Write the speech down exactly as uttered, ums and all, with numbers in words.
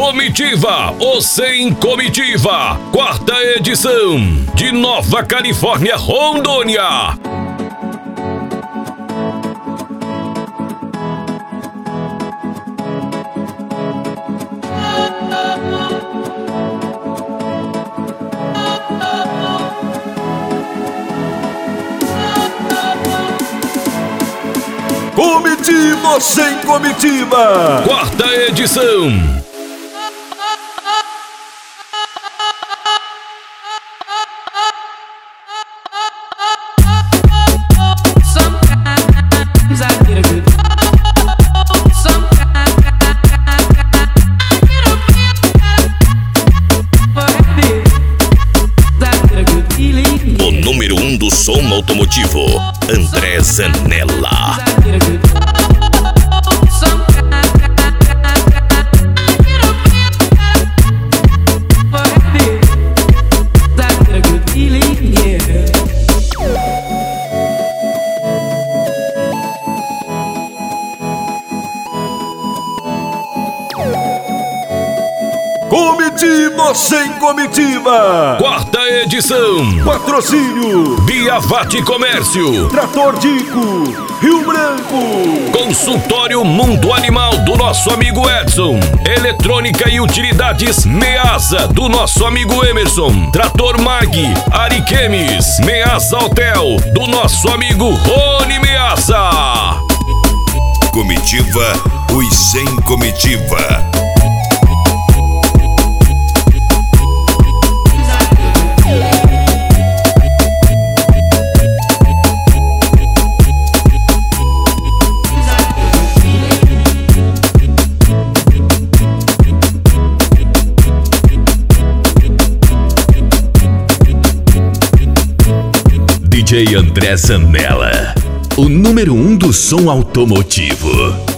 Comitiva, ou sem comitiva, quarta edição, de Nova Califórnia, Rondônia. Comitiva ou sem comitiva, quarta edição. O número um do som automotivo, André Zanella. Comitiva ou sem comitiva, Quarta edição. Patrocínio Biavati Comércio, Trator Dico, Rio Branco. Consultório Mundo Animal do nosso amigo Edson. Eletrônica e utilidades Measa do nosso amigo Emerson. Trator Mag, Ariquemes. Measa Hotel do nosso amigo Rony Measa. Comitiva, os sem comitiva. D J André Zanella, o número um do som automotivo.